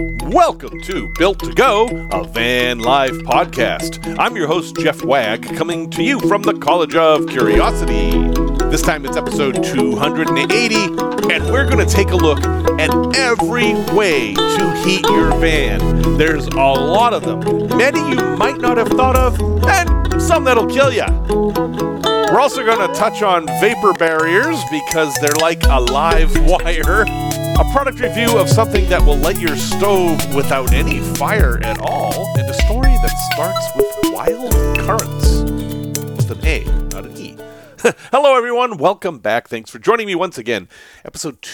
Welcome to Built to Go, a van life podcast. I'm your host, Jeff Wagg, coming to you from the College of Curiosity. This time it's episode 280, and we're going to take a look at every way to heat your van. There's a lot of them. Many you might not have thought of, and some that'll kill you. We're also going to touch on vapor barriers because they're like a live wire. A product review of something that will light your stove without any fire at all, and a story that starts with wild currants. With an A, not an E. Hello everyone, welcome back. Thanks for joining me once again. Episode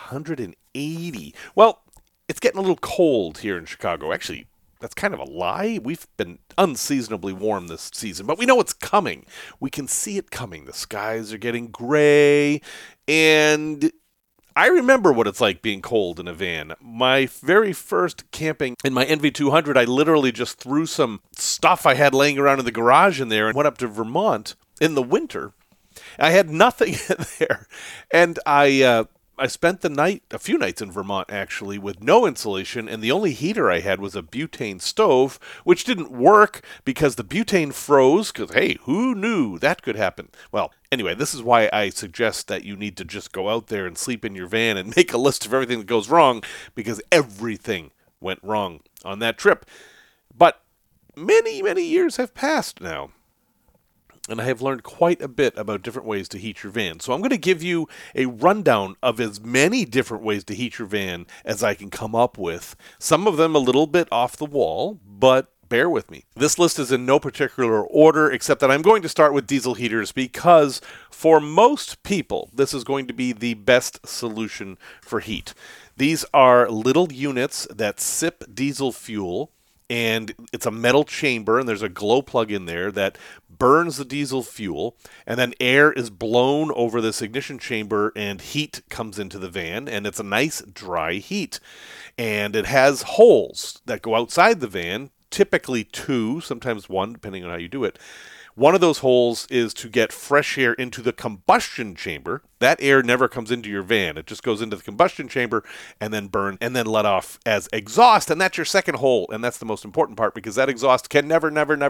280. Well, it's getting a little cold here in Chicago. Actually, that's kind of a lie. We've been unseasonably warm this season, but we know it's coming. We can see it coming. The skies are getting gray, and I remember what it's like being cold in a van. My very first camping in my NV200, I literally just threw some stuff I had laying around in the garage in there and went up to Vermont in the winter. I had nothing there, and I spent the night, a few nights in Vermont actually, with no insulation, and the only heater I had was a butane stove, which didn't work because the butane froze, because, hey, who knew that could happen? Well, anyway, this is why I suggest that you need to just go out there and sleep in your van and make a list of everything that goes wrong, because everything went wrong on that trip. But many, many years have passed now, and I have learned quite a bit about different ways to heat your van. So I'm going to give you a rundown of as many different ways to heat your van as I can come up with. Some of them a little bit off the wall, but bear with me. This list is in no particular order, except that I'm going to start with diesel heaters because for most people, this is going to be the best solution for heat. These are little units that sip diesel fuel, and it's a metal chamber, and there's a glow plug in there that burns the diesel fuel, and then air is blown over this ignition chamber, and heat comes into the van, and it's a nice dry heat. And it has holes that go outside the van, typically 2, sometimes 1, depending on how you do it. One of those holes is to get fresh air into the combustion chamber. That air never comes into your van. It just goes into the combustion chamber and then burn and then let off as exhaust. And that's your second hole. And that's the most important part because that exhaust can never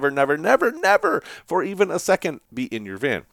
for even a second be in your van.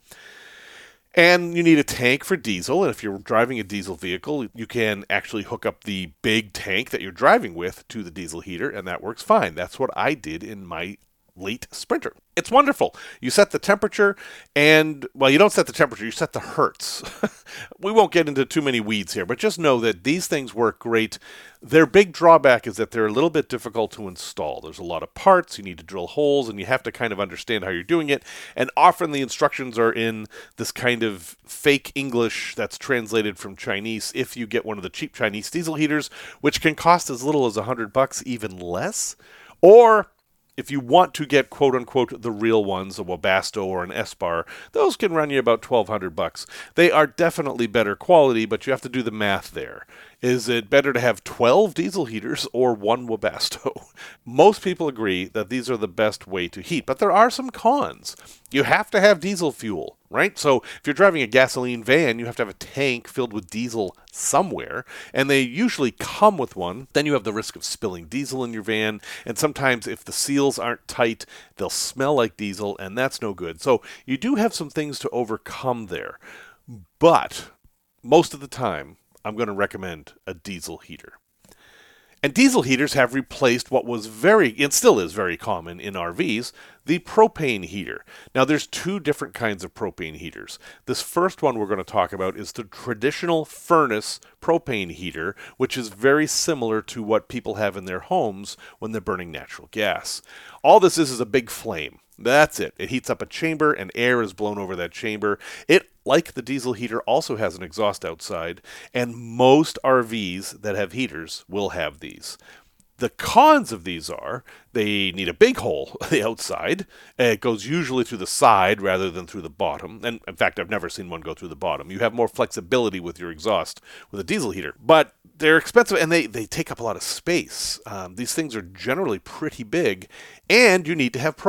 And you need a tank for diesel. And if you're driving a diesel vehicle, you can actually hook up the big tank that you're driving with to the diesel heater. And that works fine. That's what I did in my late Sprinter. It's wonderful. You set the temperature and, well, you don't set the temperature, you set the hertz. We won't get into too many weeds here, but just know that these things work great. Their big drawback is that they're a little bit difficult to install. There's a lot of parts, you need to drill holes, and you have to kind of understand how you're doing it. And often the instructions are in this kind of fake English that's translated from Chinese if you get one of the cheap Chinese diesel heaters, which can cost as little as $100, even less. Or if you want to get quote-unquote the real ones, a Webasto or an Espar, those can run you about $1,200. They are definitely better quality, but you have to do the math there. Is it better to have 12 diesel heaters or one Webasto? Most people agree that these are the best way to heat, but there are some cons. You have to have diesel fuel, right? So if you're driving a gasoline van, you have to have a tank filled with diesel somewhere, and they usually come with one. Then you have the risk of spilling diesel in your van, and sometimes if the seals aren't tight, they'll smell like diesel, and that's no good. So you do have some things to overcome there, but most of the time, I'm going to recommend a diesel heater. And diesel heaters have replaced what was and still is very common in RVs, the propane heater. Now there's 2 different kinds of propane heaters. This first one we're going to talk about is the traditional furnace propane heater, which is very similar to what people have in their homes when they're burning natural gas. All this is a big flame. That's it. It heats up a chamber and air is blown over that chamber. It, like the diesel heater, also has an exhaust outside, and most RVs that have heaters will have these. The cons of these are they need a big hole on the outside. It goes usually through the side rather than through the bottom. And in fact, I've never seen one go through the bottom. You have more flexibility with your exhaust with a diesel heater. But they're expensive and they take up a lot of space. These things are generally pretty big, and you need to have propane.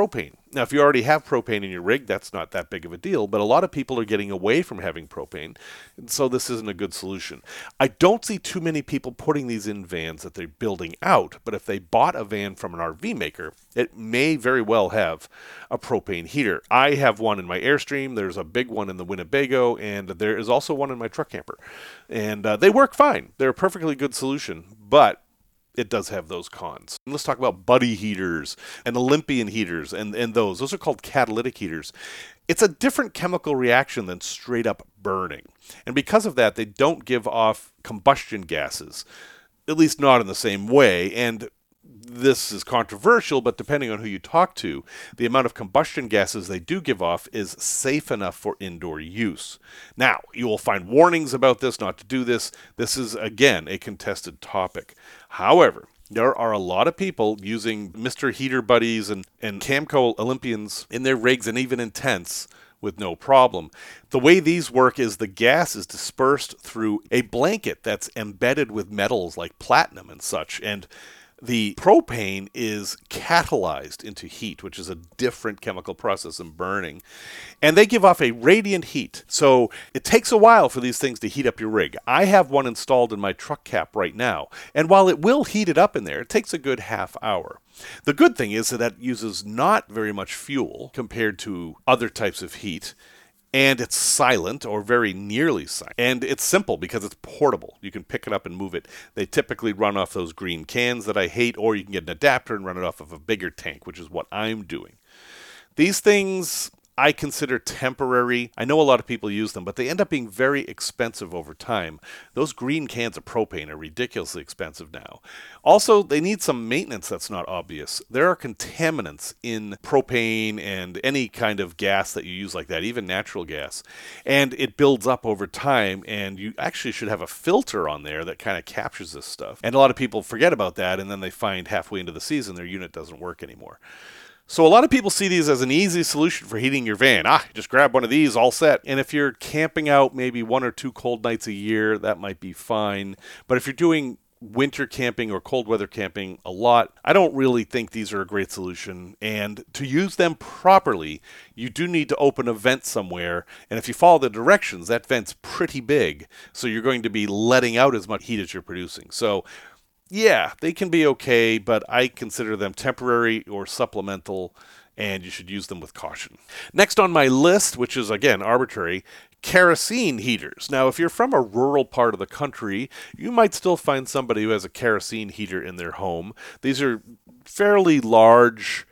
Now, if you already have propane in your rig, that's not that big of a deal, but a lot of people are getting away from having propane, and so this isn't a good solution. I don't see too many people putting these in vans that they're building out, but if they bought a van from an RV maker, it may very well have a propane heater. I have one in my Airstream, there's a big one in the Winnebago, and there is also one in my truck camper. And they work fine. They're a perfectly good solution, but it does have those cons. Let's talk about buddy heaters and Olympian heaters and those. Those are called catalytic heaters. It's a different chemical reaction than straight up burning. And because of that, they don't give off combustion gases, at least not in the same way. And this is controversial, but depending on who you talk to, the amount of combustion gases they do give off is safe enough for indoor use. Now, you will find warnings about this, not to do this. This is, again, a contested topic. However, there are a lot of people using Mr. Heater Buddies and Camco Olympians in their rigs and even in tents with no problem. The way these work is the gas is dispersed through a blanket that's embedded with metals like platinum and such, and the propane is catalyzed into heat, which is a different chemical process than burning. And they give off a radiant heat. So it takes a while for these things to heat up your rig. I have one installed in my truck cap right now. And while it will heat it up in there, it takes a good half hour. The good thing is that it uses not very much fuel compared to other types of heat. And it's silent, or very nearly silent. And it's simple because it's portable. You can pick it up and move it. They typically run off those green cans that I hate, or you can get an adapter and run it off of a bigger tank, which is what I'm doing. These things I consider temporary. I know a lot of people use them, but they end up being very expensive over time. Those green cans of propane are ridiculously expensive now. Also, they need some maintenance that's not obvious. There are contaminants in propane and any kind of gas that you use like that, even natural gas. And it builds up over time, and you actually should have a filter on there that kind of captures this stuff. And a lot of people forget about that, and then they find halfway into the season their unit doesn't work anymore. So a lot of people see these as an easy solution for heating your van. Just grab one of these, all set. And if you're camping out maybe 1 or 2 cold nights a year, that might be fine. But if you're doing winter camping or cold weather camping a lot, I don't really think these are a great solution. And to use them properly, you do need to open a vent somewhere. And if you follow the directions, that vent's pretty big. So you're going to be letting out as much heat as you're producing. So yeah, they can be okay, but I consider them temporary or supplemental, and you should use them with caution. Next on my list, which is, again, arbitrary, kerosene heaters. Now, if you're from a rural part of the country, you might still find somebody who has a kerosene heater in their home. These are fairly large,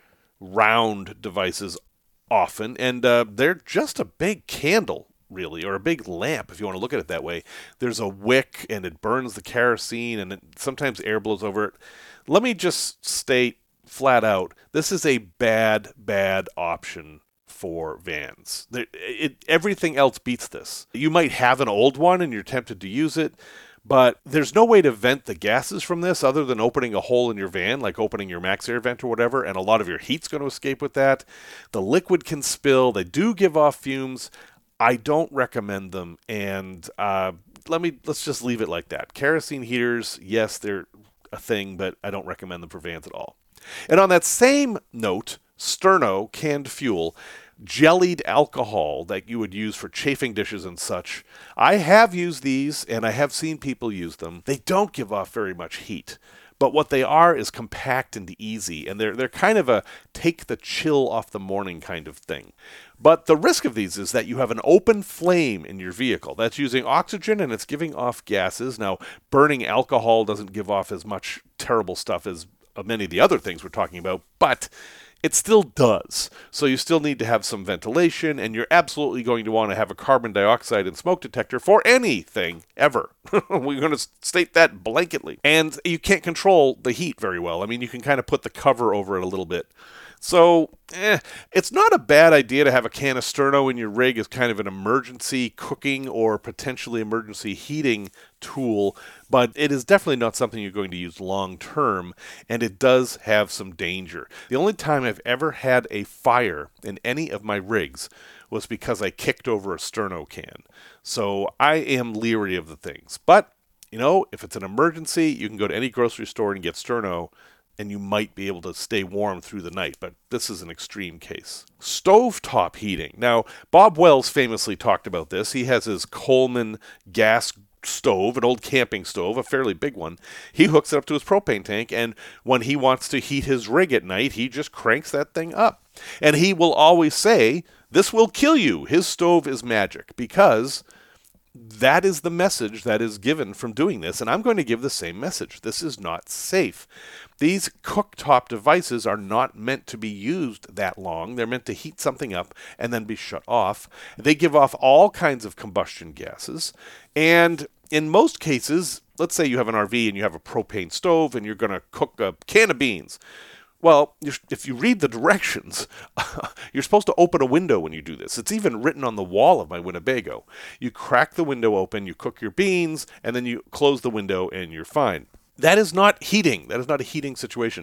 round devices often, and they're just a big candle, really, or a big lamp, if you want to look at it that way. There's a wick, and it burns the kerosene, and sometimes air blows over it. Let me just state flat out, this is a bad option for vans. Everything else beats this. You might have an old one, and you're tempted to use it, but there's no way to vent the gases from this other than opening a hole in your van, like opening your MaxxAir vent or whatever, and a lot of your heat's going to escape with that. The liquid can spill. They do give off fumes. I don't recommend them, and let's just leave it like that. Kerosene heaters, yes, they're a thing, but I don't recommend them for vans at all. And on that same note, Sterno canned fuel, jellied alcohol that you would use for chafing dishes and such. I have used these, and I have seen people use them. They don't give off very much heat. But what they are is compact and easy, and they're kind of a take the chill off the morning kind of thing. But the risk of these is that you have an open flame in your vehicle. That's using oxygen, and it's giving off gases. Now, burning alcohol doesn't give off as much terrible stuff as many of the other things we're talking about, but it still does. So you still need to have some ventilation, and you're absolutely going to want to have a carbon dioxide and smoke detector for anything, ever. We're going to state that blanketly. And you can't control the heat very well. I mean, you can kind of put the cover over it a little bit. So, it's not a bad idea to have a can of Sterno in your rig as kind of an emergency cooking or potentially emergency heating tool, but it is definitely not something you're going to use long term, and it does have some danger. The only time I've ever had a fire in any of my rigs was because I kicked over a Sterno can. So I am leery of the things. But, if it's an emergency, you can go to any grocery store and get Sterno, and you might be able to stay warm through the night, but this is an extreme case. Stovetop heating. Now, Bob Wells famously talked about this. He has his Coleman gas stove, an old camping stove, a fairly big one. He hooks it up to his propane tank, and when he wants to heat his rig at night, he just cranks that thing up. And he will always say, this will kill you. His stove is magic, because that is the message that is given from doing this, and I'm going to give the same message. This is not safe. These cooktop devices are not meant to be used that long. They're meant to heat something up and then be shut off. They give off all kinds of combustion gases, and in most cases, let's say you have an RV and you have a propane stove and you're going to cook a can of beans. Well, if you read the directions, you're supposed to open a window when you do this. It's even written on the wall of my Winnebago. You crack the window open, you cook your beans, and then you close the window and you're fine. That is not heating. That is not a heating situation.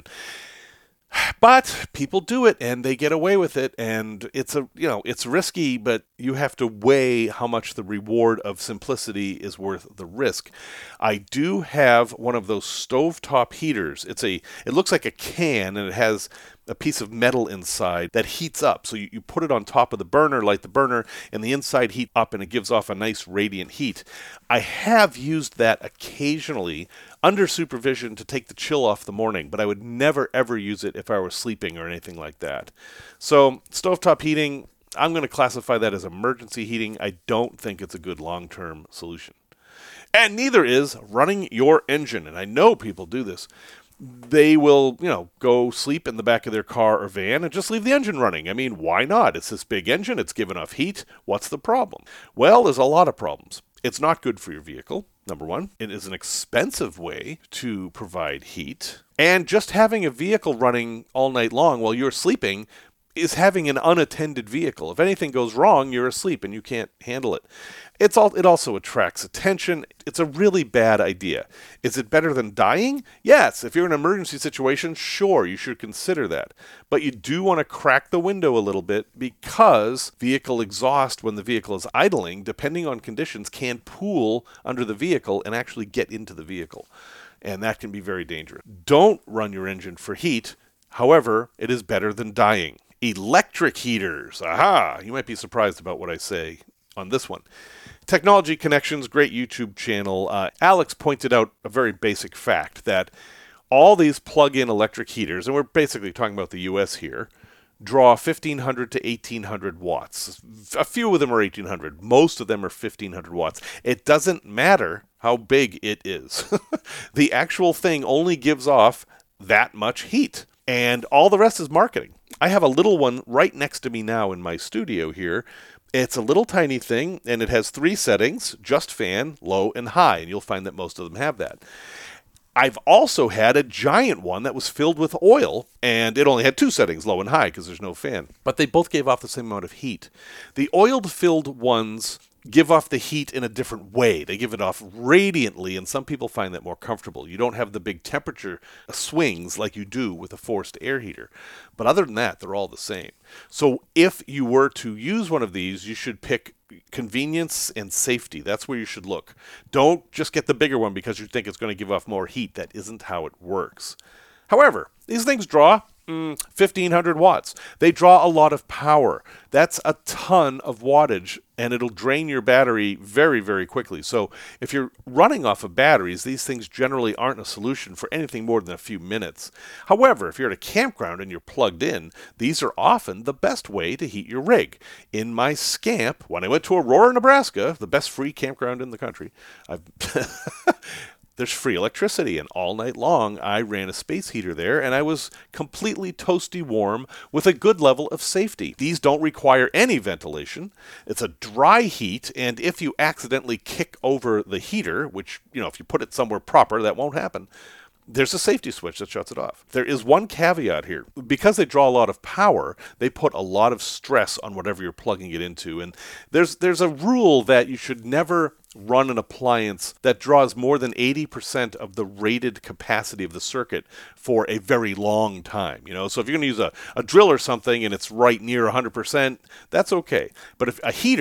But people do it and they get away with it, and it's risky, but you have to weigh how much the reward of simplicity is worth the risk. I do have one of those stovetop heaters. It looks like a can, and it has a piece of metal inside that heats up. So you put it on top of the burner, light the burner, and the inside heat up, and it gives off a nice radiant heat. I have used that occasionally under supervision to take the chill off the morning, but I would never ever use it if I were sleeping or anything like that. So stovetop heating, I'm going to classify that as emergency heating. I don't think it's a good long-term solution. And neither is running your engine. And I know people do this. They will, go sleep in the back of their car or van and just leave the engine running. I mean, why not? It's this big engine. It's giving off heat. What's the problem? Well, there's a lot of problems. It's not good for your vehicle, number one. It is an expensive way to provide heat. And just having a vehicle running all night long while you're sleeping is having an unattended vehicle. If anything goes wrong, you're asleep and you can't handle it. It also attracts attention. It's a really bad idea. Is it better than dying? Yes. If you're in an emergency situation, sure, you should consider that. But you do want to crack the window a little bit, because vehicle exhaust, when the vehicle is idling, depending on conditions, can pool under the vehicle and actually get into the vehicle. And that can be very dangerous. Don't run your engine for heat. However, it is better than dying. Electric heaters. Aha! You might be surprised about what I say on this one. Technology Connections, great YouTube channel. Alex pointed out a very basic fact, that all these plug-in electric heaters, and we're basically talking about the U.S. here, draw 1,500 to 1,800 watts. A few of them are 1,800. Most of them are 1,500 watts. It doesn't matter how big it is. The actual thing only gives off that much heat, and all the rest is marketing. I have a little one right next to me now in my studio here. It's a little tiny thing, and it has 3 settings, just fan, low, and high, and you'll find that most of them have that. I've also had a giant one that was filled with oil, and it only had 2 settings, low and high, because there's no fan. But they both gave off the same amount of heat. The oil-filled ones give off the heat in a different way. They give it off radiantly, and some people find that more comfortable. You don't have the big temperature swings like you do with a forced air heater. But other than that, they're all the same. So if you were to use one of these, you should pick convenience and safety. That's where you should look. Don't just get the bigger one because you think it's going to give off more heat. That isn't how it works. However, these things draw 1,500 watts. They draw a lot of power. That's a ton of wattage, and it'll drain your battery very, very quickly. So if you're running off of batteries, these things generally aren't a solution for anything more than a few minutes. However, if you're at a campground and you're plugged in, these are often the best way to heat your rig. In my Scamp, when I went to Aurora, Nebraska, the best free campground in the country, there's free electricity, and all night long I ran a space heater there, and I was completely toasty warm with a good level of safety. These don't require any ventilation. It's a dry heat, and if you accidentally kick over the heater, which, if you put it somewhere proper, that won't happen, there's a safety switch that shuts it off. There is one caveat here. Because they draw a lot of power, they put a lot of stress on whatever you're plugging it into. And there's a rule that you should never run an appliance that draws more than 80% of the rated capacity of the circuit for a very long time. So if you're going to use a drill or something and it's right near 100%, that's okay. But if a heater,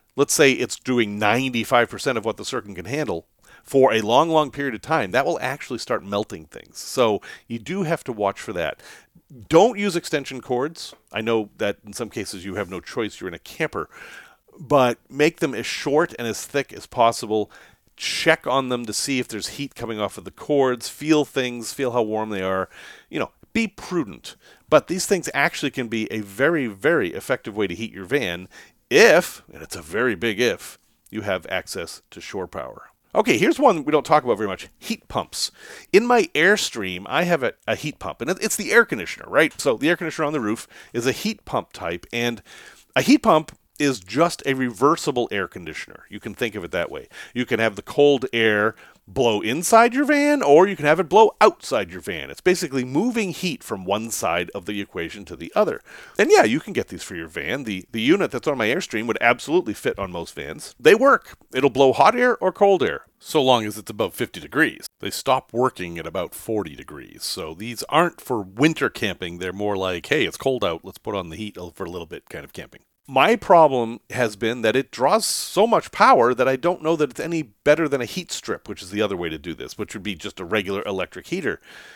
let's say it's doing 95% of what the circuit can handle, for a long, long period of time, that will actually start melting things. So you do have to watch for that. Don't use extension cords. I know that in some cases you have no choice, you're in a camper, but make them as short and as thick as possible. Check on them to see if there's heat coming off of the cords. Feel things, feel how warm they are. Be prudent. But these things actually can be a very, very effective way to heat your van if, and it's a very big if, you have access to shore power. Okay, here's one we don't talk about very much, heat pumps. In my Airstream, I have a heat pump, and it's the air conditioner, right? So the air conditioner on the roof is a heat pump type, and a heat pump is just a reversible air conditioner. You can think of it that way. You can have the cold air blow inside your van, or you can have it blow outside your van. It's basically moving heat from one side of the equation to the other. And yeah, you can get these for your van. The unit that's on my Airstream would absolutely fit on most vans. They work. It'll blow hot air or cold air, so long as it's above 50 degrees. They stop working at about 40 degrees. So these aren't for winter camping. They're more like, hey, it's cold out, let's put on the heat for a little bit kind of camping. My problem has been that it draws so much power that I don't know that it's any better than a heat strip, which is the other way to do this, which would be just a regular electric heater.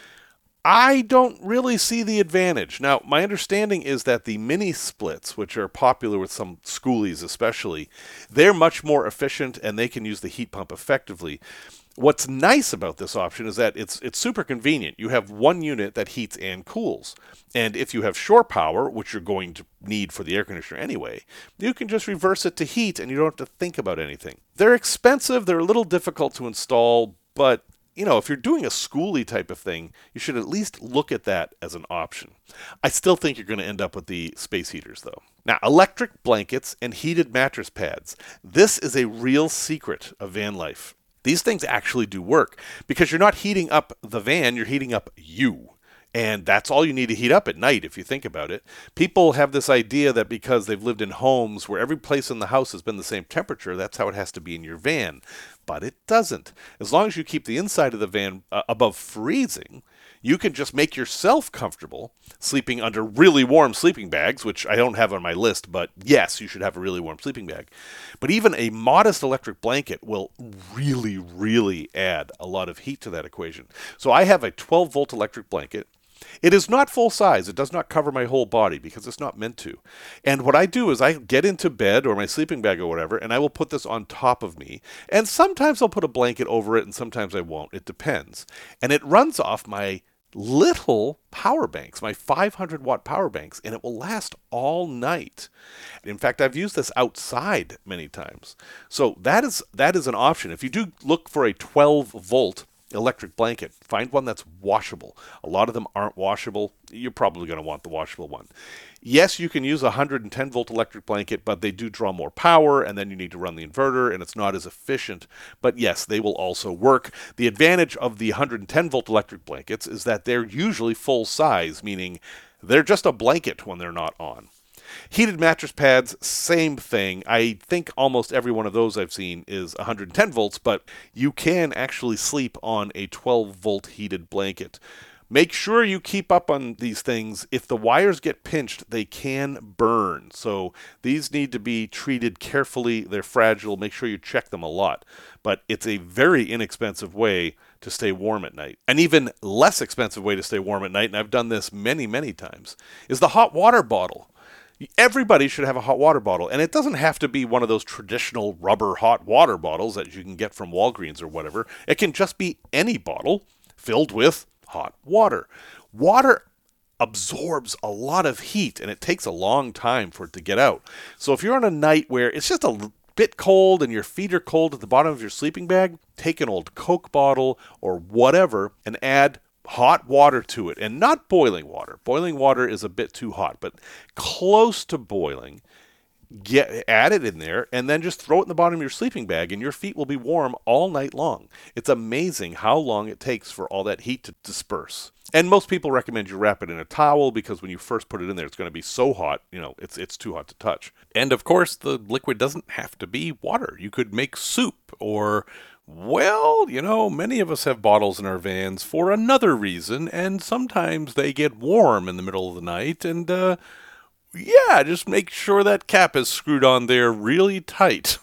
I don't really see the advantage. Now, my understanding is that the mini splits, which are popular with some schoolies especially, they're much more efficient and they can use the heat pump effectively. What's nice about this option is that it's super convenient. You have one unit that heats and cools. And if you have shore power, which you're going to need for the air conditioner anyway, you can just reverse it to heat and you don't have to think about anything. They're expensive, they're a little difficult to install, but if you're doing a schoolie type of thing, you should at least look at that as an option. I still think you're going to end up with the space heaters though. Now, electric blankets and heated mattress pads. This is a real secret of van life. These things actually do work because you're not heating up the van, you're heating up you. And that's all you need to heat up at night, if you think about it. People have this idea that because they've lived in homes where every place in the house has been the same temperature, that's how it has to be in your van. But it doesn't. As long as you keep the inside of the van above freezing, you can just make yourself comfortable sleeping under really warm sleeping bags, which I don't have on my list, but yes, you should have a really warm sleeping bag. But even a modest electric blanket will really, really add a lot of heat to that equation. So I have a 12-volt electric blanket. It is not full size. It does not cover my whole body because it's not meant to. And what I do is I get into bed or my sleeping bag or whatever, and I will put this on top of me. And sometimes I'll put a blanket over it, and sometimes I won't. It depends. And it runs off my little power banks, my 500-watt power banks, and it will last all night. In fact, I've used this outside many times. So that is an option. If you do look for a 12-volt electric blanket, find one that's washable. A lot of them aren't washable. You're probably going to want the washable one. Yes, you can use a 110-volt electric blanket, but they do draw more power, and then you need to run the inverter, and it's not as efficient. But yes, they will also work. The advantage of the 110-volt electric blankets is that they're usually full size, meaning they're just a blanket when they're not on. Heated mattress pads, same thing. I think almost every one of those I've seen is 110 volts, but you can actually sleep on a 12-volt heated blanket. Make sure you keep up on these things. If the wires get pinched, they can burn. So these need to be treated carefully. They're fragile. Make sure you check them a lot. But it's a very inexpensive way to stay warm at night. An even less expensive way to stay warm at night, and I've done this many, many times, is the hot water bottle. Everybody should have a hot water bottle, and it doesn't have to be one of those traditional rubber hot water bottles that you can get from Walgreens or whatever. It can just be any bottle filled with hot water. Water absorbs a lot of heat, and it takes a long time for it to get out. So if you're on a night where it's just a bit cold and your feet are cold at the bottom of your sleeping bag, take an old Coke bottle or whatever and add hot water to it, and not boiling water. Boiling water is a bit too hot, but close to boiling. Add it in there, and then just throw it in the bottom of your sleeping bag, and your feet will be warm all night long. It's amazing how long it takes for all that heat to disperse. And most people recommend you wrap it in a towel, because when you first put it in there, it's going to be so hot, it's too hot to touch. And of course, the liquid doesn't have to be water. You could make soup or, well, many of us have bottles in our vans for another reason, and sometimes they get warm in the middle of the night, and Yeah, just make sure that cap is screwed on there really tight.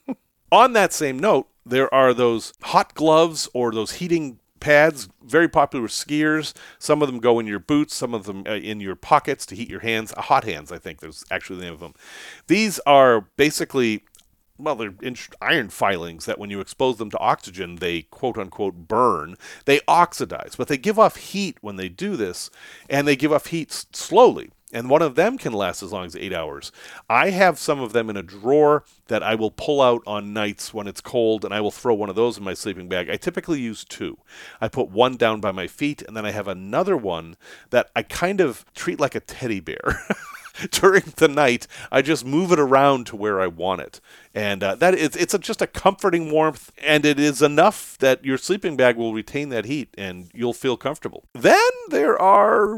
On that same note, there are those hot gloves or those heating pads, very popular with skiers. Some of them go in your boots, some of them in your pockets to heat your hands. Hot hands, I think there's actually the name of them. These are basically, well, they're iron filings that when you expose them to oxygen, they quote-unquote burn. They oxidize, but they give off heat when they do this, and they give off heat slowly. And one of them can last as long as 8 hours. I have some of them in a drawer that I will pull out on nights when it's cold, and I will throw one of those in my sleeping bag. I typically use two. I put one down by my feet, and then I have another one that I kind of treat like a teddy bear. During the night, I just move it around to where I want it. And it's just a comforting warmth, and it is enough that your sleeping bag will retain that heat, and you'll feel comfortable. Then there are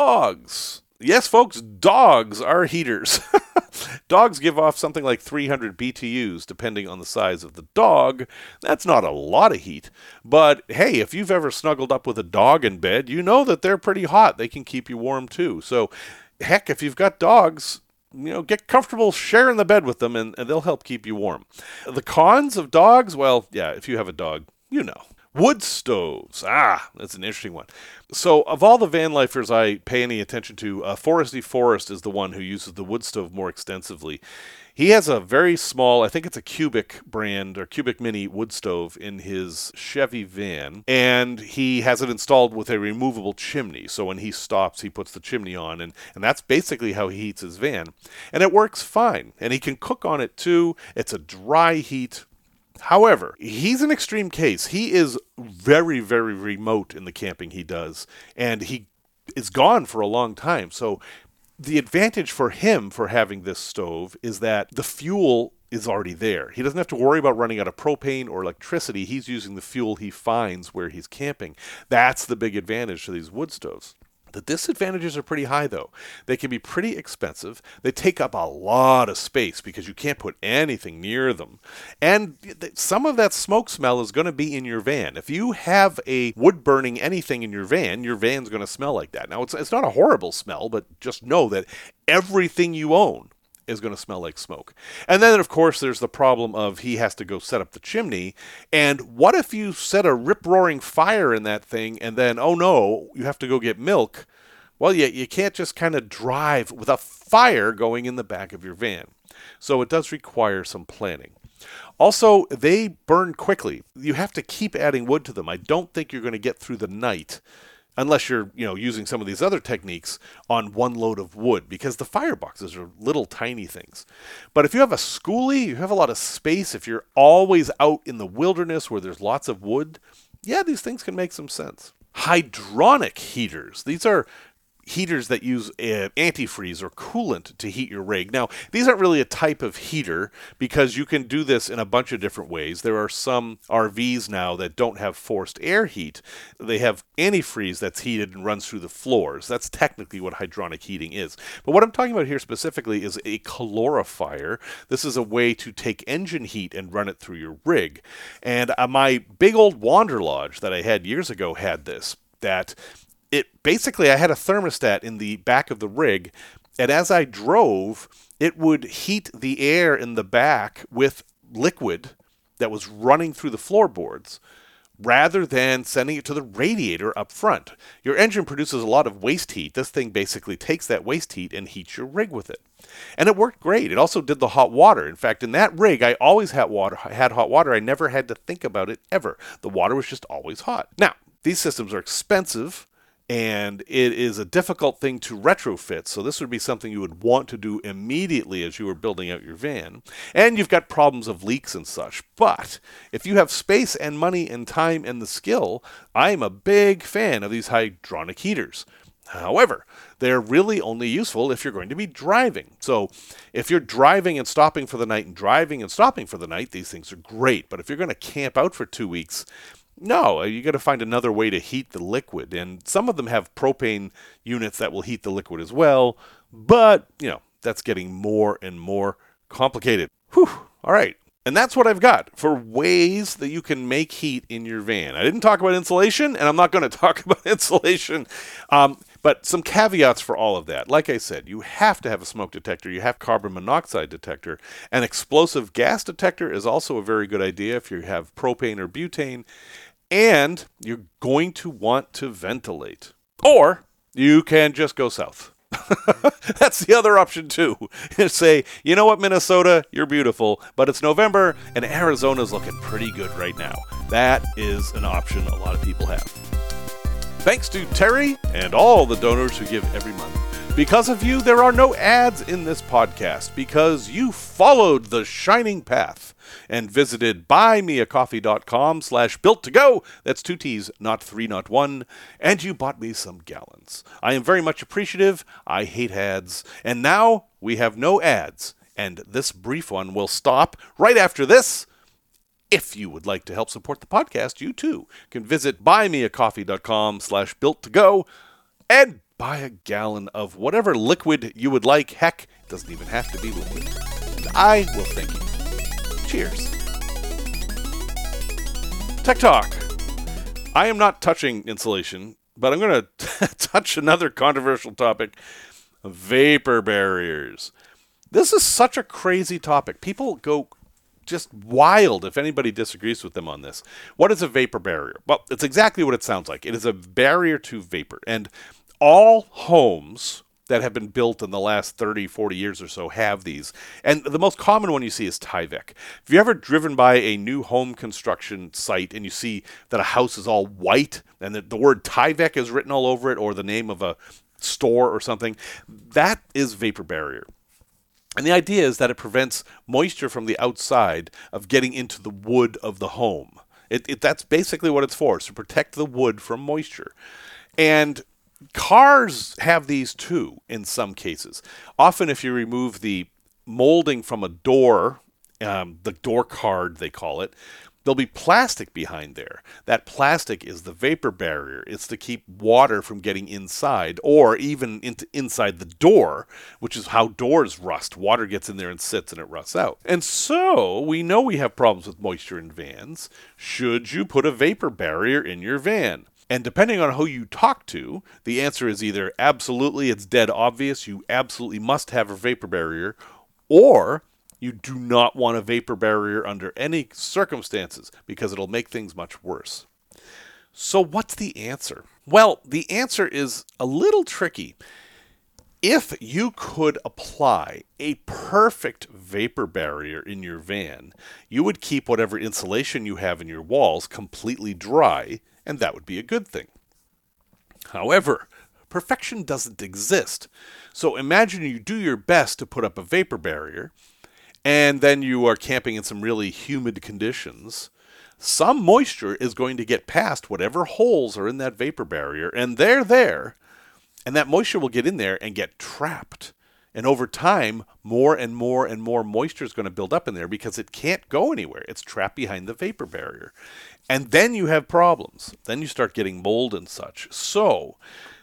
dogs. Yes, folks, dogs are heaters. Dogs give off something like 300 BTUs, depending on the size of the dog. That's not a lot of heat. But hey, if you've ever snuggled up with a dog in bed, you know that they're pretty hot. They can keep you warm too. So, heck, if you've got dogs, get comfortable sharing the bed with them, and they'll help keep you warm. The cons of dogs, well, yeah, if you have a dog, you know. Wood stoves. That's an interesting one. So, of all the van lifers I pay any attention to, Foresty Forest is the one who uses the wood stove more extensively. He has a very small, I think it's a Cubic brand or Cubic Mini wood stove in his Chevy van, and he has it installed with a removable chimney. So when he stops, he puts the chimney on, and that's basically how he heats his van. And it works fine, and he can cook on it too. It's a dry heat. However, he's an extreme case. He is very, very remote in the camping he does, and he is gone for a long time. So the advantage for him for having this stove is that the fuel is already there. He doesn't have to worry about running out of propane or electricity. He's using the fuel he finds where he's camping. That's the big advantage to these wood stoves. The disadvantages are pretty high, though. They can be pretty expensive. They take up a lot of space because you can't put anything near them. And some of that smoke smell is going to be in your van. If you have a wood burning anything in your van's going to smell like that. Now, it's not a horrible smell, but just know that everything you own is going to smell like smoke. And then, of course, there's the problem of he has to go set up the chimney. And what if you set a rip-roaring fire in that thing and then, oh no, you have to go get milk? Well, you can't just kind of drive with a fire going in the back of your van. So it does require some planning. Also, they burn quickly. You have to keep adding wood to them. I don't think you're going to get through the night unless you're, using some of these other techniques on one load of wood, because the fireboxes are little tiny things. But if you have a schoolie, you have a lot of space, if you're always out in the wilderness where there's lots of wood, yeah, these things can make some sense. Hydronic heaters. These are heaters that use antifreeze or coolant to heat your rig. Now, these aren't really a type of heater because you can do this in a bunch of different ways. There are some RVs now that don't have forced air heat. They have antifreeze that's heated and runs through the floors. That's technically what hydronic heating is. But what I'm talking about here specifically is a calorifier. This is a way to take engine heat and run it through your rig. And my big old Wander Lodge that I had years ago had this, that I had a thermostat in the back of the rig, and as I drove, it would heat the air in the back with liquid that was running through the floorboards, rather than sending it to the radiator up front. Your engine produces a lot of waste heat. This thing basically takes that waste heat and heats your rig with it. And it worked great. It also did the hot water. In fact, in that rig, I always had hot water. I never had to think about it ever. The water was just always hot. Now, these systems are expensive, and it is a difficult thing to retrofit, so this would be something you would want to do immediately as you were building out your van. And you've got problems of leaks and such. But if you have space and money and time and the skill, I'm a big fan of these hydronic heaters. However, they're really only useful if you're going to be driving. So if you're driving and stopping for the night and driving and stopping for the night, these things are great. But if you're going to camp out for 2 weeks, no, you got to find another way to heat the liquid. And some of them have propane units that will heat the liquid as well. But, that's getting more and more complicated. Whew. All right. And that's what I've got for ways that you can make heat in your van. I didn't talk about insulation, and I'm not going to talk about insulation. But But some caveats for all of that. Like I said, you have to have a smoke detector. You have carbon monoxide detector. An explosive gas detector is also a very good idea if you have propane or butane. And you're going to want to ventilate. Or you can just go south. That's the other option too. Say, you know what, Minnesota, you're beautiful, but it's November and Arizona's looking pretty good right now. That is an option a lot of people have. Thanks to Terry and all the donors who give every month. Because of you, there are no ads in this podcast because you followed the shining path and visited buymeacoffee.com/built-to-go. That's 2 T's, not 3, not 1. And you bought me some gallons. I am very much appreciative. I hate ads. And now we have no ads. And this brief one will stop right after this. If you would like to help support the podcast, you too can visit buymeacoffee.com/built-to-go and buy a gallon of whatever liquid you would like. Heck, it doesn't even have to be liquid. I will thank you. Cheers. Tech Talk. I am not touching insulation, but I'm going to touch another controversial topic, vapor barriers. This is such a crazy topic. People go just wild if anybody disagrees with them on this. What is a vapor barrier? Well, it's exactly what it sounds like. It is a barrier to vapor. And all homes that have been built in the last 30, 40 years or so have these. And the most common one you see is Tyvek. If you've ever driven by a new home construction site and you see that a house is all white and the word Tyvek is written all over it or the name of a store or something, that is vapor barrier. And the idea is that it prevents moisture from the outside of getting into the wood of the home. That's basically what it's for, is to protect the wood from moisture. And cars have these too in some cases. Often if you remove the molding from a door, the door card they call it, there'll be plastic behind there. That plastic is the vapor barrier. It's to keep water from getting inside or even inside the door, which is how doors rust. Water gets in there and sits and it rusts out. And so we know we have problems with moisture in vans. Should you put a vapor barrier in your van? And depending on who you talk to, the answer is either absolutely, it's dead obvious, you absolutely must have a vapor barrier, or you do not want a vapor barrier under any circumstances because it'll make things much worse. So what's the answer? Well, the answer is a little tricky. If you could apply a perfect vapor barrier in your van, you would keep whatever insulation you have in your walls completely dry, and that would be a good thing. However, perfection doesn't exist. So imagine you do your best to put up a vapor barrier, and then you are camping in some really humid conditions. Some moisture is going to get past whatever holes are in that vapor barrier, and they're there, and that moisture will get in there and get trapped. And over time, more and more and more moisture is going to build up in there because it can't go anywhere. It's trapped behind the vapor barrier. And then you have problems. Then you start getting mold and such. So,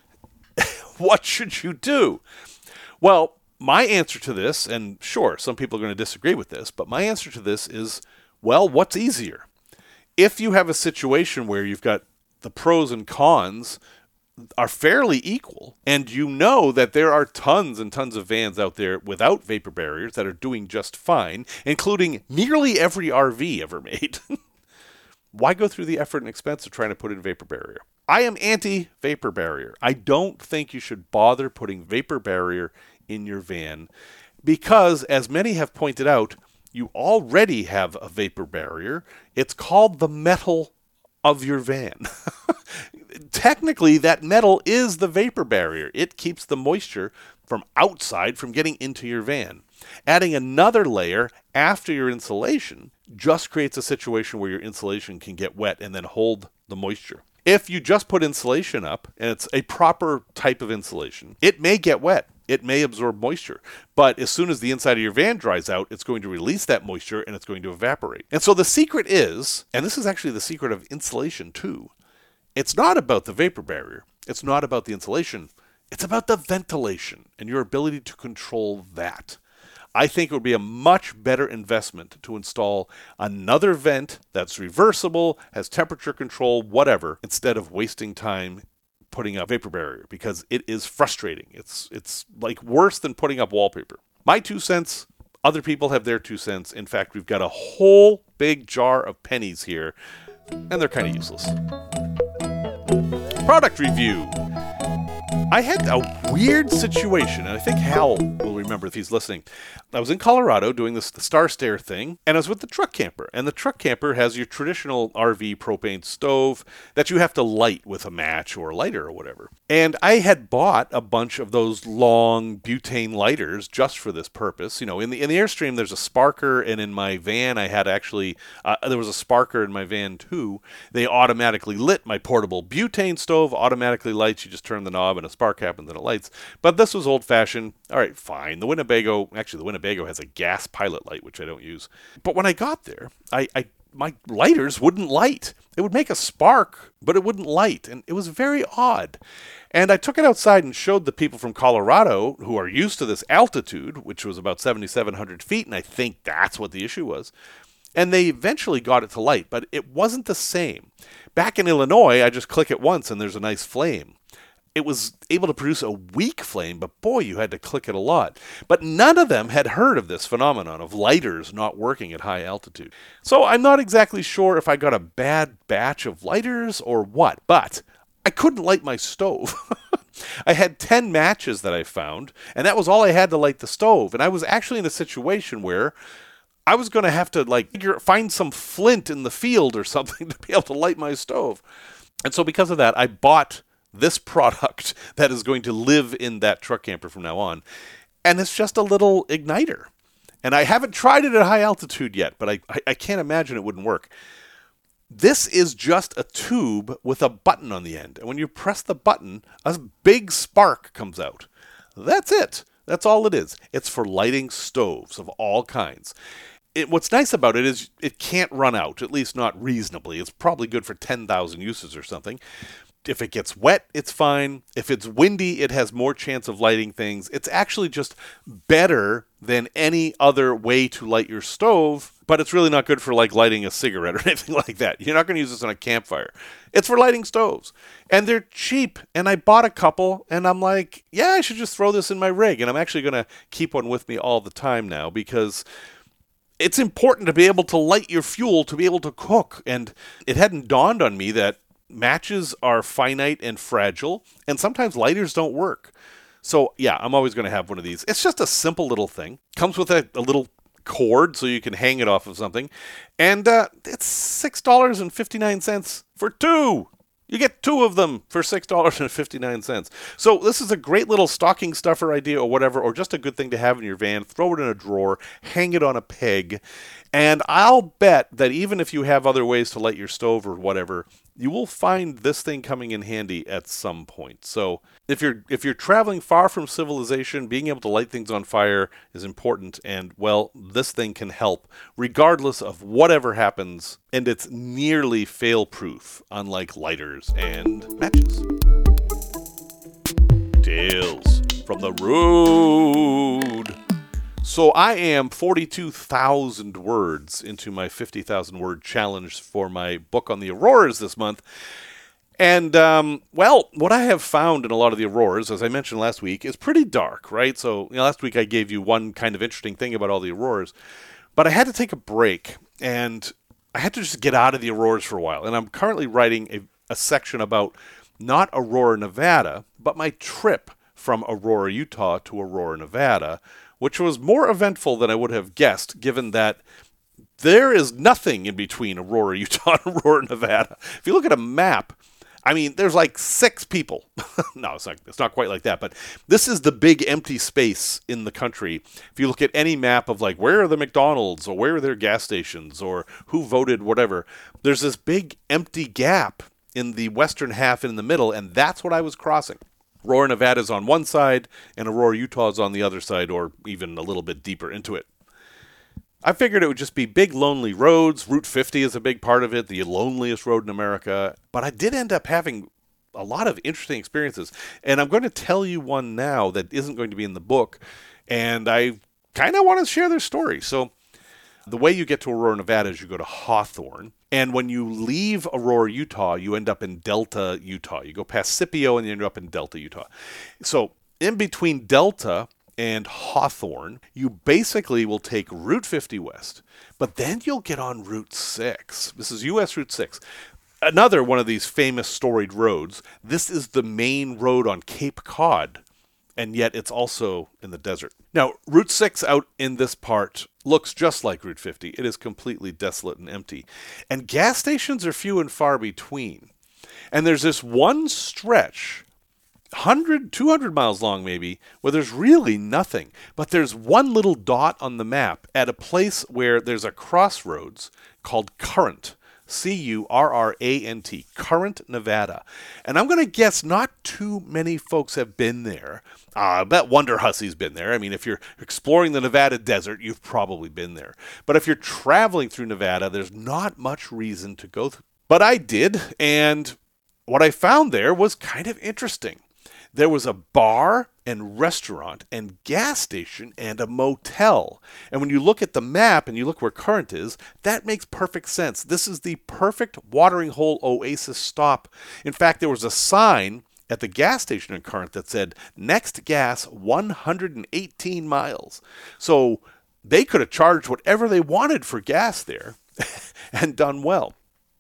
what should you do? Well, my answer to this, and sure, some people are going to disagree with this, but my answer to this is, well, what's easier? If you have a situation where you've got the pros and cons are fairly equal, and you know that there are tons and tons of vans out there without vapor barriers that are doing just fine, including nearly every RV ever made, why go through the effort and expense of trying to put in a vapor barrier? I am anti-vapor barrier. I don't think you should bother putting vapor barrier in your van because, as many have pointed out, you already have a vapor barrier. It's called the metal of your van. Technically, that metal is the vapor barrier. It keeps the moisture from outside from getting into your van. Adding another layer after your insulation just creates a situation where your insulation can get wet and then hold the moisture. If you just put insulation up, and it's a proper type of insulation, it may get wet. It may absorb moisture. But as soon as the inside of your van dries out, it's going to release that moisture and it's going to evaporate. And so the secret is, and this is actually the secret of insulation too, it's not about the vapor barrier. It's not about the insulation. It's about the ventilation and your ability to control that. I think it would be a much better investment to install another vent that's reversible, has temperature control, whatever, instead of wasting time putting up vapor barrier because it is frustrating. It's like worse than putting up wallpaper. My 2 cents, other people have their 2 cents. In fact, we've got a whole big jar of pennies here, and they're kind of useless. Product review. I had a weird situation, and I think Hal will remember if he's listening. I was in Colorado doing the Star Stair thing, and I was with the truck camper. And the truck camper has your traditional RV propane stove that you have to light with a match or a lighter or whatever. And I had bought a bunch of those long butane lighters just for this purpose. You know, in the Airstream, there's a sparker, and in my van, I had actually, there was a sparker in my van too. They automatically lit. My portable butane stove automatically lights. You just turn the knob and a spark happens and it lights. But this was old-fashioned. All right, fine. The Winnebago has a gas pilot light, which I don't use. But when I got there, my lighters wouldn't light. It would make a spark, but it wouldn't light. And it was very odd. And I took it outside and showed the people from Colorado who are used to this altitude, which was about 7,700 feet, and I think that's what the issue was. And they eventually got it to light, but it wasn't the same. Back in Illinois, I just click it once and there's a nice flame. It was able to produce a weak flame, but boy, you had to click it a lot. But none of them had heard of this phenomenon of lighters not working at high altitude. So I'm not exactly sure if I got a bad batch of lighters or what, but I couldn't light my stove. I had 10 matches that I found, and that was all I had to light the stove. And I was actually in a situation where I was going to have to find some flint in the field or something to be able to light my stove. And so because of that, I bought this product that is going to live in that truck camper from now on. And it's just a little igniter. And I haven't tried it at high altitude yet, but I can't imagine it wouldn't work. This is just a tube with a button on the end. And when you press the button, a big spark comes out. That's it. That's all it is. It's for lighting stoves of all kinds. What's nice about it is it can't run out, at least not reasonably. It's probably good for 10,000 uses or something. If it gets wet, it's fine. If it's windy, it has more chance of lighting things. It's actually just better than any other way to light your stove, but it's really not good for lighting a cigarette or anything like that. You're not going to use this on a campfire. It's for lighting stoves. And they're cheap. And I bought a couple, and I'm like, yeah, I should just throw this in my rig. And I'm actually going to keep one with me all the time now because it's important to be able to light your fuel, to be able to cook. And it hadn't dawned on me that matches are finite and fragile, and sometimes lighters don't work. So yeah, I'm always going to have one of these. It's just a simple little thing. Comes with a little cord so you can hang it off of something. And it's $6.59 for 2. You get 2 of them for $6.59. So this is a great little stocking stuffer idea or whatever, or just a good thing to have in your van. Throw it in a drawer, hang it on a peg, and I'll bet that even if you have other ways to light your stove or whatever, you will find this thing coming in handy at some point. So if you're traveling far from civilization, being able to light things on fire is important, and well, this thing can help regardless of whatever happens, and it's nearly fail-proof, unlike lighters and matches. Tales from the road. So I am 42,000 words into my 50,000 word challenge for my book on the auroras this month. And, what I have found in a lot of the auroras, as I mentioned last week, is pretty dark, right? So last week I gave you one kind of interesting thing about all the auroras, but I had to take a break, and I had to just get out of the auroras for a while. And I'm currently writing a section about not Aurora, Nevada, but my trip from Aurora, Utah to Aurora, Nevada, which was more eventful than I would have guessed, given that there is nothing in between Aurora, Utah, and Aurora, Nevada. If you look at a map, I mean, there's 6 people. No, it's not quite like that, but this is the big empty space in the country. If you look at any map of where are the McDonald's, or where are their gas stations, or who voted whatever, there's this big empty gap in the western half and in the middle, and that's what I was crossing. Aurora, Nevada is on one side, and Aurora, Utah is on the other side, or even a little bit deeper into it. I figured it would just be big, lonely roads. Route 50 is a big part of it, the loneliest road in America. But I did end up having a lot of interesting experiences. And I'm going to tell you one now that isn't going to be in the book. And I kind of want to share their story. So the way you get to Aurora, Nevada is you go to Hawthorne. And when you leave Aurora, Utah, you end up in Delta, Utah. You go past Scipio and you end up in Delta, Utah. So in between Delta and Hawthorne, you basically will take Route 50 west, but then you'll get on Route 6. This is US Route 6. Another one of these famous storied roads. This is the main road on Cape Cod, and yet it's also in the desert. Now, Route 6 out in this part looks just like Route 50. It is completely desolate and empty. And gas stations are few and far between. And there's this one stretch, 100, 200 miles long maybe, where there's really nothing. But there's one little dot on the map at a place where there's a crossroads called Current. Currant, Current, Nevada. And I'm going to guess not too many folks have been there. I bet Wonder Hussey's been there. I mean, if you're exploring the Nevada desert, you've probably been there. But if you're traveling through Nevada, there's not much reason to go through. But I did, and what I found there was kind of interesting. There was a bar and restaurant and gas station and a motel. And when you look at the map and you look where Current is, that makes perfect sense. This is the perfect watering hole oasis stop. In fact, there was a sign at the gas station in Current that said, next gas 118 miles. So they could have charged whatever they wanted for gas there and done well.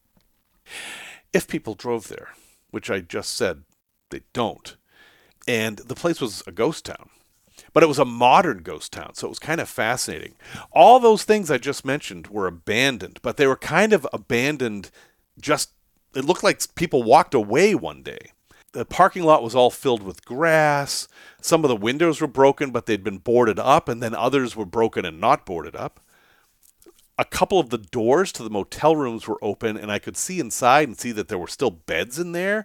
If people drove there, which I just said they don't. And the place was a ghost town. But it was a modern ghost town, so it was kind of fascinating. All those things I just mentioned were abandoned, but they were kind of abandoned just, it looked like people walked away one day. The parking lot was all filled with grass. Some of the windows were broken, but they'd been boarded up, and then others were broken and not boarded up. A couple of the doors to the motel rooms were open, and I could see inside and see that there were still beds in there.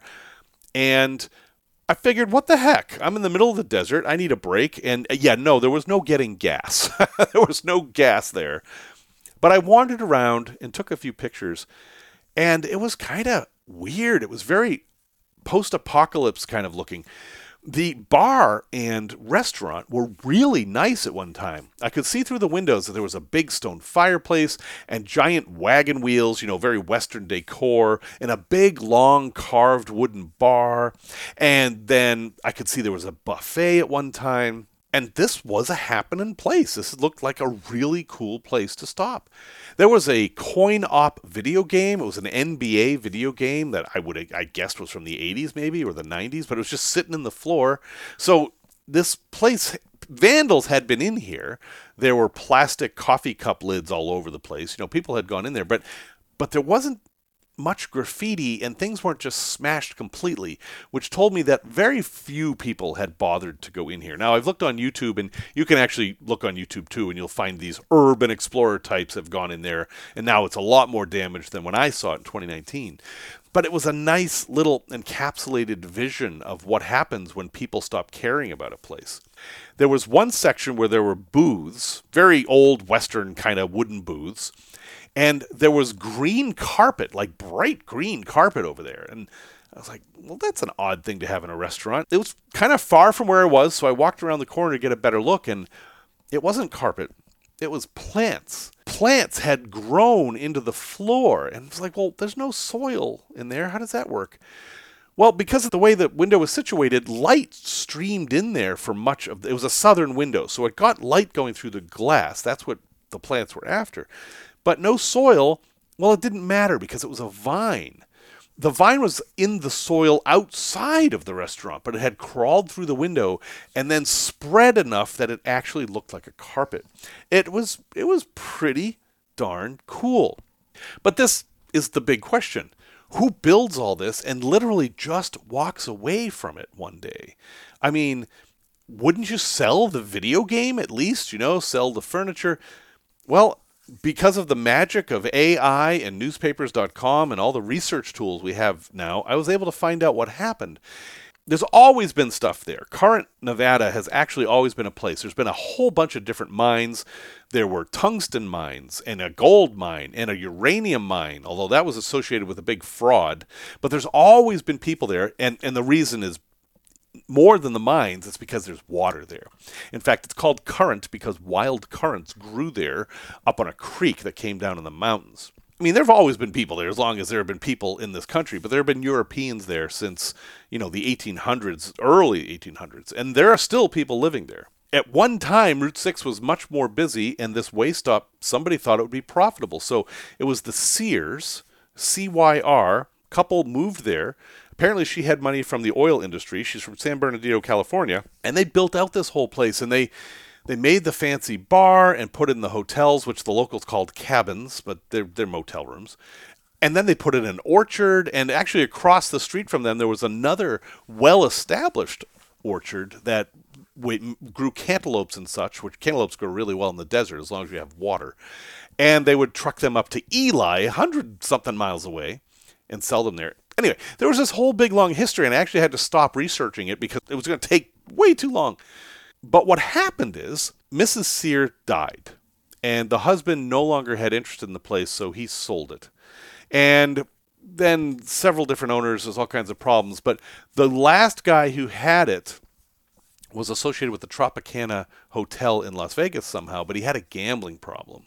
And I figured, what the heck? I'm in the middle of the desert. I need a break. And no, there was no getting gas. There was no gas there. But I wandered around and took a few pictures. And it was kind of weird. It was very post-apocalypse kind of looking. The bar and restaurant were really nice at one time. I could see through the windows that there was a big stone fireplace and giant wagon wheels, very Western decor, and a big, long, carved wooden bar. And then I could see there was a buffet at one time. And this was a happening place. This looked like a really cool place to stop. There was a coin-op video game. It was an NBA video game that I guessed was from the 80s maybe, or the 90s, but it was just sitting in the floor. So this place, vandals had been in here. There were plastic coffee cup lids all over the place. People had gone in there, but there wasn't much graffiti, and things weren't just smashed completely, which told me that very few people had bothered to go in here. Now, I've looked on YouTube, and you can actually look on YouTube too, and you'll find these urban explorer types have gone in there, and now it's a lot more damage than when I saw it in 2019. But it was a nice little encapsulated vision of what happens when people stop caring about a place. There was one section where there were booths, very old Western kind of wooden booths, and there was green carpet, like bright green carpet over there. And I was like, well, that's an odd thing to have in a restaurant. It was kind of far from where I was, so I walked around the corner to get a better look, and it wasn't carpet. It was plants. Plants had grown into the floor. And I was like, well, there's no soil in there. How does that work? Well, because of the way the window was situated, light streamed in there for much of it. It was a southern window, so it got light going through the glass. That's what the plants were after. But no soil, well, it didn't matter because it was a vine. The vine was in the soil outside of the restaurant, but it had crawled through the window and then spread enough that it actually looked like a carpet. It was pretty darn cool. But this is the big question. Who builds all this and literally just walks away from it one day? I mean, wouldn't you sell the video game at least, sell the furniture? Well, because of the magic of AI and newspapers.com and all the research tools we have now, I was able to find out what happened. There's always been stuff there. Current, Nevada has actually always been a place. There's been a whole bunch of different mines. There were tungsten mines and a gold mine and a uranium mine, although that was associated with a big fraud. But there's always been people there, and the reason is more than the mines, it's because there's water there. In fact, it's called Current because wild currants grew there up on a creek that came down in the mountains. I mean, there have always been people there as long as there have been people in this country, but there have been Europeans there since, the 1800s, early 1800s, and there are still people living there. At one time, Route 6 was much more busy, and this way stop, somebody thought it would be profitable. So it was the Sears, CYR, couple moved there. Apparently she had money from the oil industry. She's from San Bernardino, California, and they built out this whole place, and they made the fancy bar and put in the hotels, which the locals called cabins, but they're motel rooms. And then they put in an orchard, and actually across the street from them there was another well-established orchard that grew cantaloupes and such, which cantaloupes grow really well in the desert as long as you have water. And they would truck them up to Ely, 100-something miles away, and sell them there. Anyway, there was this whole big, long history, and I actually had to stop researching it because it was going to take way too long. But what happened is Mrs. Sear died, and the husband no longer had interest in the place, so he sold it. And then several different owners, there's all kinds of problems, but the last guy who had it was associated with the Tropicana Hotel in Las Vegas somehow, but he had a gambling problem.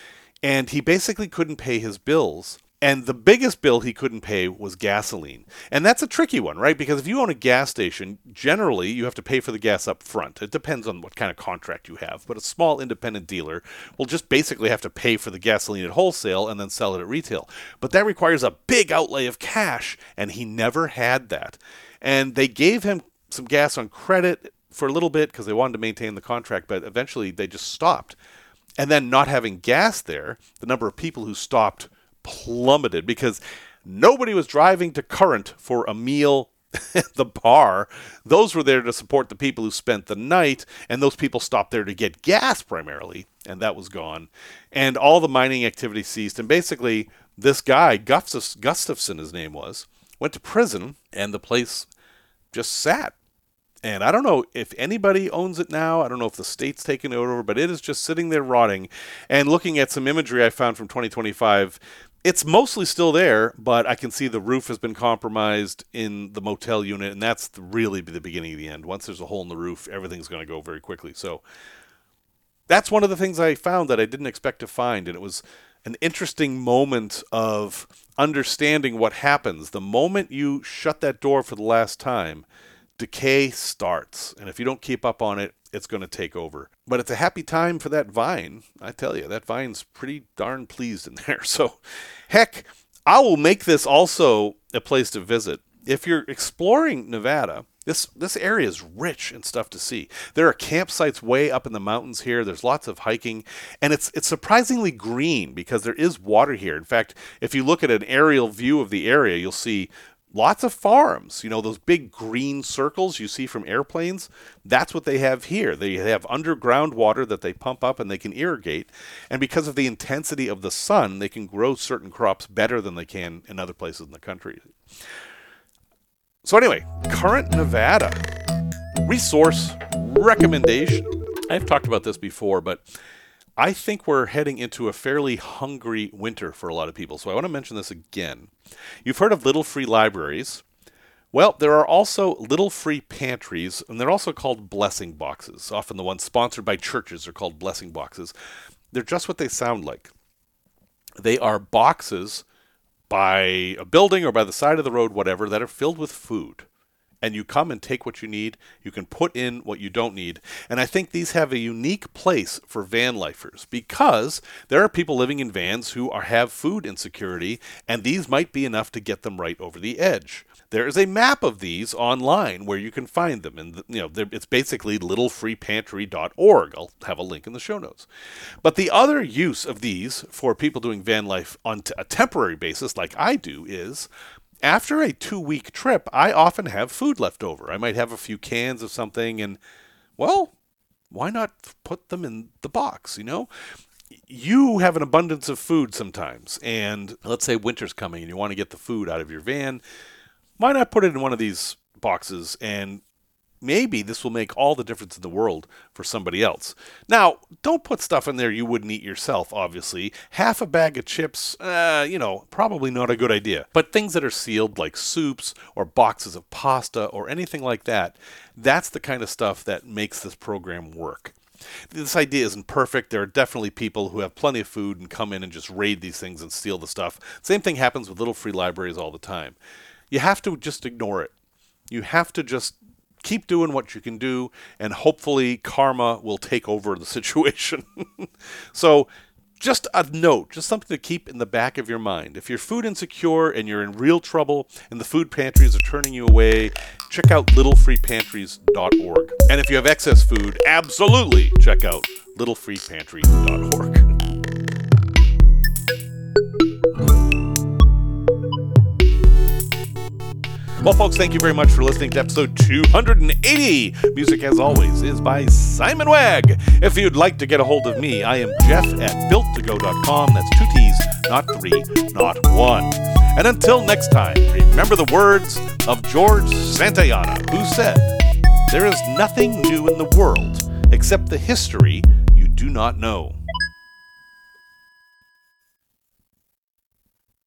And he basically couldn't pay his bills. And the biggest bill he couldn't pay was gasoline. And that's a tricky one, right? Because if you own a gas station, generally you have to pay for the gas up front. It depends on what kind of contract you have. But a small independent dealer will just basically have to pay for the gasoline at wholesale and then sell it at retail. But that requires a big outlay of cash, and he never had that. And they gave him some gas on credit for a little bit because they wanted to maintain the contract, but eventually they just stopped. And then not having gas there, the number of people who stopped plummeted because nobody was driving to Current for a meal at the bar. Those were there to support the people who spent the night, and those people stopped there to get gas primarily, and that was gone. And all the mining activity ceased, and basically this guy, Gustafson his name was, went to prison, and the place just sat. And I don't know if anybody owns it now. I don't know if the state's taken it over, but it is just sitting there rotting. And looking at some imagery I found from 2025, it's mostly still there, but I can see the roof has been compromised in the motel unit, and that's really the beginning of the end. Once there's a hole in the roof, everything's going to go very quickly. So that's one of the things I found that I didn't expect to find, and it was an interesting moment of understanding what happens. The moment you shut that door for the last time, decay starts, and if you don't keep up on it, it's going to take over. But it's a happy time for that vine. I tell you, that vine's pretty darn pleased in there. So, heck, I will make this also a place to visit. If you're exploring Nevada, this area is rich in stuff to see. There are campsites way up in the mountains here. There's lots of hiking, and it's surprisingly green because there is water here. In fact, if you look at an aerial view of the area, you'll see lots of farms. Those big green circles you see from airplanes, that's what they have here. They have underground water that they pump up and they can irrigate. And because of the intensity of the sun, they can grow certain crops better than they can in other places in the country. So anyway, Current, Nevada. Resource recommendation. I've talked about this before, but I think we're heading into a fairly hungry winter for a lot of people, so I want to mention this again. You've heard of Little Free Libraries. Well, there are also Little Free Pantries, and they're also called blessing boxes. Often the ones sponsored by churches are called blessing boxes. They're just what they sound like. They are boxes by a building or by the side of the road, whatever, that are filled with food. And you come and take what you need. You can put in what you don't need. And I think these have a unique place for van lifers because there are people living in vans who have food insecurity, and these might be enough to get them right over the edge. There is a map of these online where you can find them. And it's basically littlefreepantry.org. I'll have a link in the show notes. But the other use of these for people doing van life on a temporary basis like I do is, after a 2-week trip, I often have food left over. I might have a few cans of something, and, well, why not put them in the box, You have an abundance of food sometimes, and let's say winter's coming and you want to get the food out of your van. Why not put it in one of these boxes, and maybe this will make all the difference in the world for somebody else. Now, don't put stuff in there you wouldn't eat yourself, obviously. Half a bag of chips, probably not a good idea. But things that are sealed, like soups or boxes of pasta or anything like that, that's the kind of stuff that makes this program work. This idea isn't perfect. There are definitely people who have plenty of food and come in and just raid these things and steal the stuff. Same thing happens with little free libraries all the time. You have to just ignore it. You have to just keep doing what you can do, and hopefully karma will take over the situation. So, just a note, just something to keep in the back of your mind. If you're food insecure and you're in real trouble and the food pantries are turning you away, check out littlefreepantries.org. And if you have excess food, absolutely check out littlefreepantry.org. Well, folks, thank you very much for listening to episode 280. Music, as always, is by Simon Wagg. If you'd like to get a hold of me, I am Jeff at builttogo.com. That's 2 T's, not 3, not 1. And until next time, remember the words of George Santayana, who said, "There is nothing new in the world except the history you do not know."